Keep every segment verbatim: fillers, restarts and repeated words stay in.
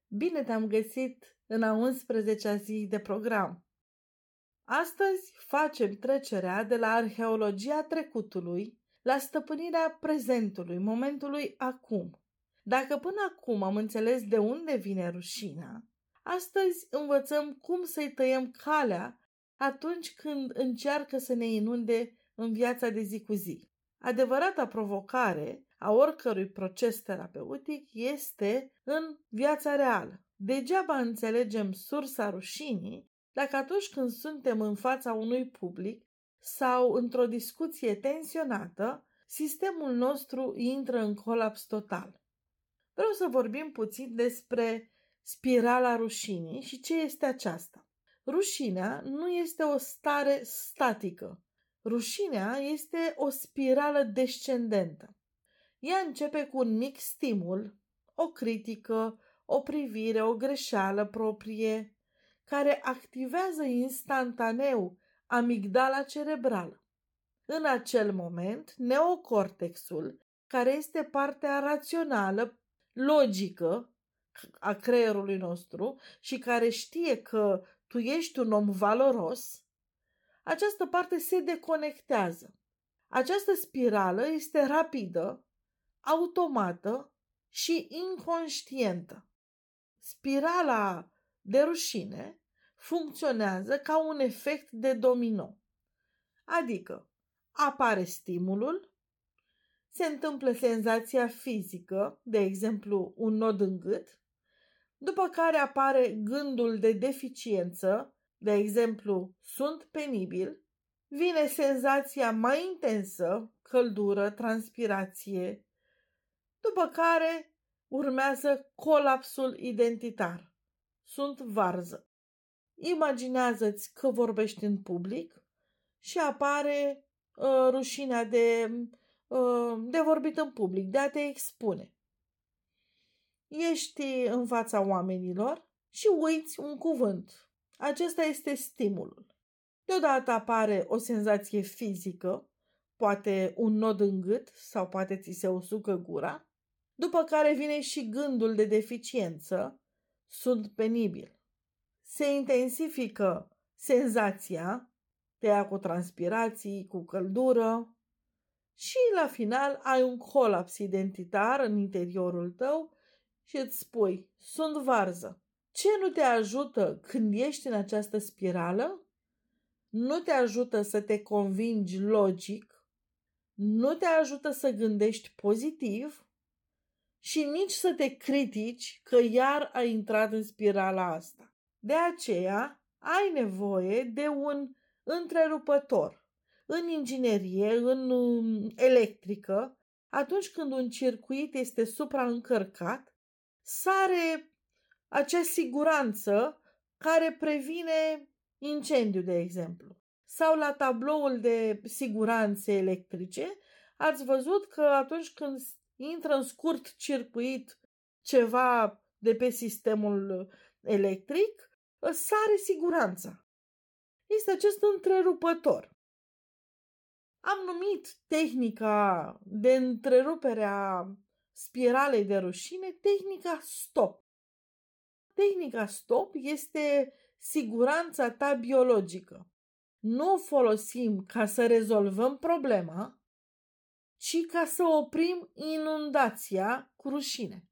Bine te-am găsit în a unsprezecea zi de program. Astăzi facem trecerea de la arheologia trecutului la stăpânirea prezentului, momentului acum. Dacă până acum am înțeles de unde vine rușinea, astăzi învățăm cum să-i tăiem calea atunci când încearcă să ne inunde în viața de zi cu zi. Adevărata provocare a oricărui proces terapeutic este în viața reală. Degeaba înțelegem sursa rușinii dacă atunci când suntem în fața unui public sau într-o discuție tensionată, sistemul nostru intră în colaps total. Vreau să vorbim puțin despre spirala rușinii și ce este aceasta. Rușinea nu este o stare statică. Rușinea este o spirală descendentă. Ea începe cu un mic stimul, o critică, o privire, o greșeală proprie, care activează instantaneu amigdala cerebrală. În acel moment, neocortexul, care este partea rațională, logică a creierului nostru și care știe că tu ești un om valoros, această parte se deconectează. Această spirală este rapidă, automată și inconștientă. Spirala de rușine funcționează ca un efect de domino. Adică apare stimulul, se întâmplă senzația fizică, de exemplu un nod în gât, după care apare gândul de deficiență, de exemplu sunt penibil, vine senzația mai intensă, căldură, transpirație, după care urmează colapsul identitar. Sunt varză. Imaginează-ți că vorbești în public și apare uh, rușinea de, uh, de vorbit în public, de a te expune. Ești în fața oamenilor și uiți un cuvânt. Acesta este stimulul. Deodată apare o senzație fizică, poate un nod în gât sau poate ți se usucă gura, după care vine și gândul de deficiență, sunt penibil. Se intensifică senzația, te ia cu transpirații, cu căldură și la final ai un colaps identitar în interiorul tău și îți spui, sunt varză. Ce nu te ajută când ești în această spirală? Nu te ajută să te convingi logic, nu te ajută să gândești pozitiv și nici să te critici că iar ai intrat în spirala asta. De aceea ai nevoie de un întrerupător. În inginerie, în electrică, atunci când un circuit este supraîncărcat, sare acea siguranță care previne incendiu, de exemplu. Sau la tabloul de siguranțe electrice, ați văzut că atunci când intră în scurt circuit ceva de pe sistemul electric, sare siguranța. Este acest întrerupător. Am numit tehnica de întrerupere a spiralei de rușine tehnica stop. Tehnica stop este siguranța ta biologică. Nu o folosim ca să rezolvăm problema, ci ca să oprim inundația cu rușine.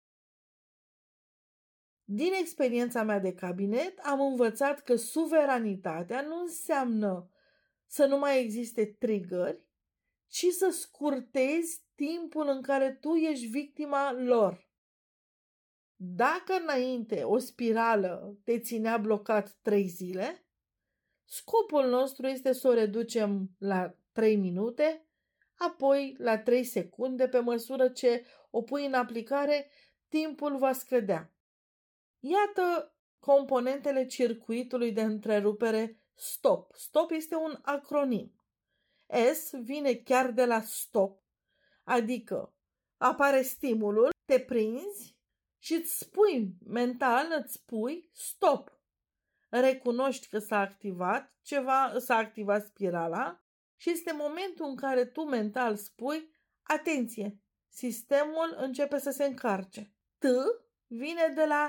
Din experiența mea de cabinet am învățat că suveranitatea nu înseamnă să nu mai existe triggeri, ci să scurtezi timpul în care tu ești victima lor. Dacă înainte o spirală te ținea blocat trei zile, scopul nostru este să o reducem la trei minute, apoi la trei secunde, pe măsură ce o pui în aplicare, timpul va scădea. Iată componentele circuitului de întrerupere STOP. STOP este un acronim. S vine chiar de la stop, adică apare stimulul, te prinzi și îți spui mental, îți spui stop. Recunoști că s-a activat ceva, s-a activat spirala și este momentul în care tu mental spui atenție, sistemul începe să se încarce. T vine de la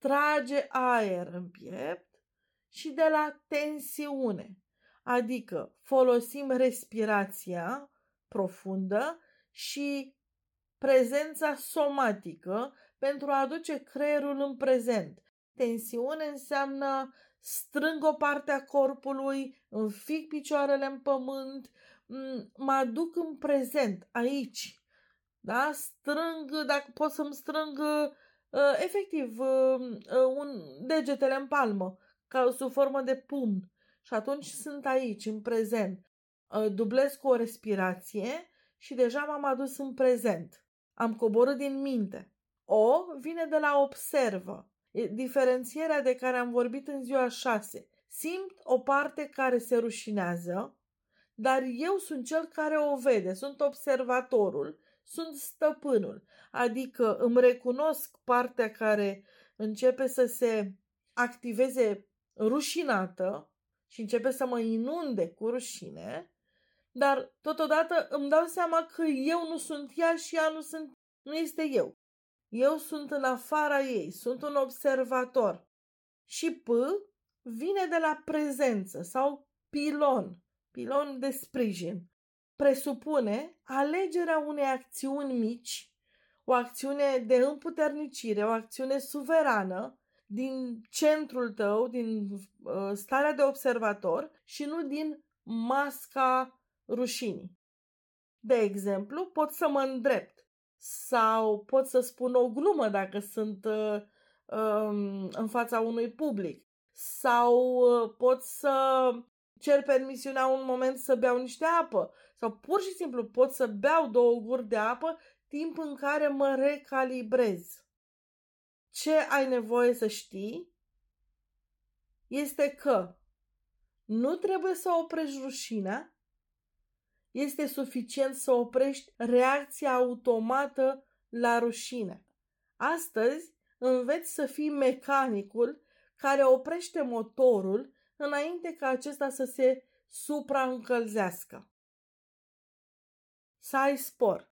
trage aer în piept și de la tensiune, adică folosim respirația profundă și prezența somatică pentru a aduce creierul în prezent. Tensiune înseamnă strâng o parte a corpului, înfic picioarele în pământ, mă aduc în prezent, aici. Da? Strâng, dacă pot să-mi strâng uh, efectiv uh, un, degetele în palmă, ca sub formă de pumn. Și atunci sunt aici, în prezent. Uh, dublez cu o respirație și deja m-am adus în prezent. Am coborât din minte. O vine de la observă. E diferențierea de care am vorbit în ziua șase. Simt o parte care se rușinează, dar eu sunt cel care o vede, sunt observatorul, sunt stăpânul. Adică îmi recunosc partea care începe să se activeze rușinată și începe să mă inunde cu rușine, dar totodată îmi dau seama că eu nu sunt ea și ea nu, sunt, nu este eu. Eu sunt în afara ei, sunt un observator. Și P vine de la prezență sau pilon, pilon de sprijin. Presupune alegerea unei acțiuni mici, o acțiune de împuternicire, o acțiune suverană din centrul tău, din uh, starea de observator și nu din masca rușinii. De exemplu, pot să mă îndrept sau pot să spun o glumă dacă sunt uh, um, în fața unui public sau uh, pot să cer permisiunea un moment să beau niște apă sau pur și simplu pot să beau două guri de apă, timp în care mă recalibrez. Ce ai nevoie să știi este că nu trebuie să oprești rușinea, este suficient să oprești reacția automată la rușine. Astăzi înveți să fii mecanicul care oprește motorul înainte ca acesta să se supraîncălzească. Să ai spor.